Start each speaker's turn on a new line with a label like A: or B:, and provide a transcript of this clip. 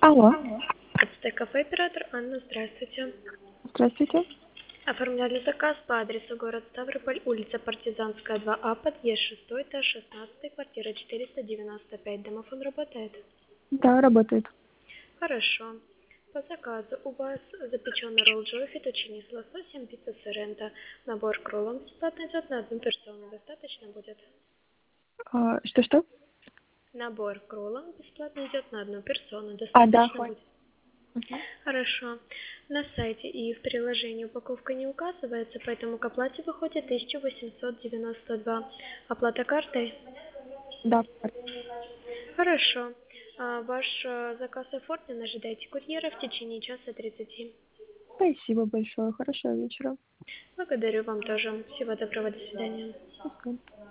A: Алло,
B: Кафе оператор Анна, здравствуйте.
A: здравствуйте.
B: Оформляли заказ по адресу город Ставрополь, улица Партизанская, 2А, подъезд 6, этаж 16, квартира 495. Домофон работает?
A: Да, работает.
B: Хорошо. По заказу у вас запеченный ролл Джой, фетучини с лососем, пицца соренто. Набор к роллам бесплатно идет на одну персону. Достаточно будет?
A: Что-что?
B: Набор к роллам бесплатно идет на одну персону.
A: Да,
B: Достаточно
A: хватит.
B: будет?
A: Мгм.
B: Хорошо. На сайте и в приложении упаковка не указывается, поэтому к оплате выходит 1892. Оплата картой?
A: Да.
B: Хорошо. Ваш заказ оформлен, ожидайте курьера в течение часа 30.
A: Спасибо большое. Хорошего вечера.
B: Благодарю вам тоже. Всего доброго, до свидания.
A: Пока.